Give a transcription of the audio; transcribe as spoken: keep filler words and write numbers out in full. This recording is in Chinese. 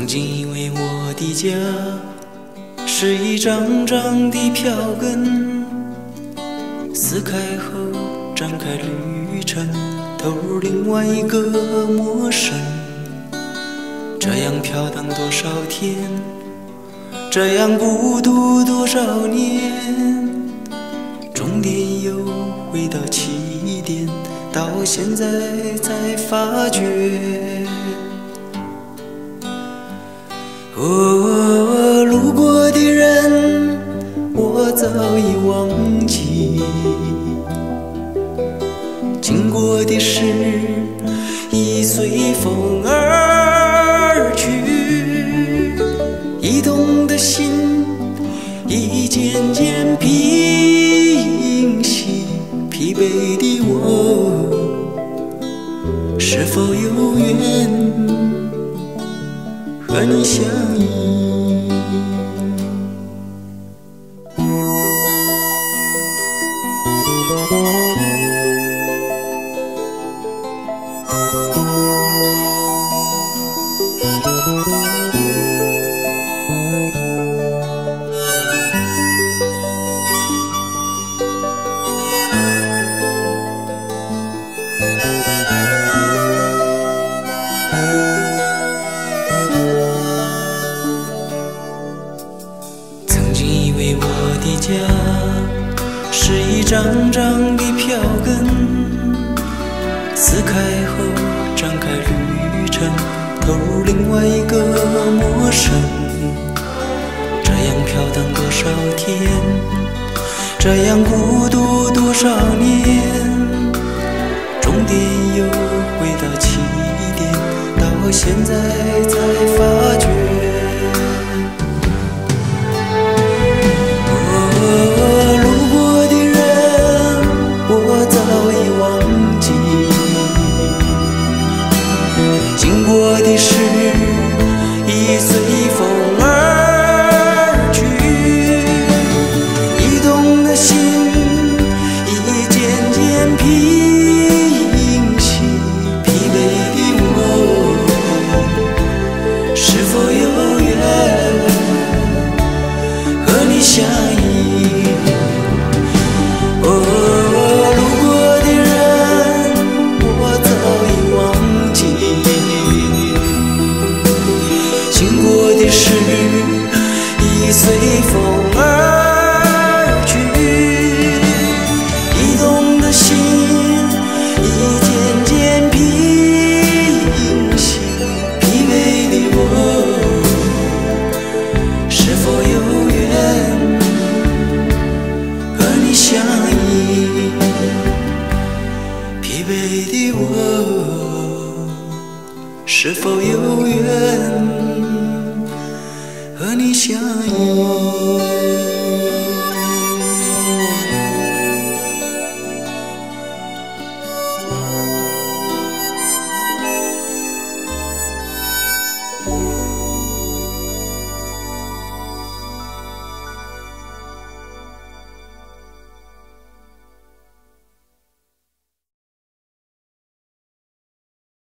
经以为我的家是一张张的票根，撕开后展开旅程，投入另外一个陌生。这样飘荡多少天，这样孤独多少年，终点又回到起点，到现在才发觉。哦，路过的人我早已忘记，经过的事已随风而去，移动的心已渐渐平息，疲惫的我是否有缘和你相依？我的家是一张张的票根，撕开后展开旅程，投入另外一个陌生。这样飘荡多少天，这样孤独多少年，终点又回到起点，到现在才发觉。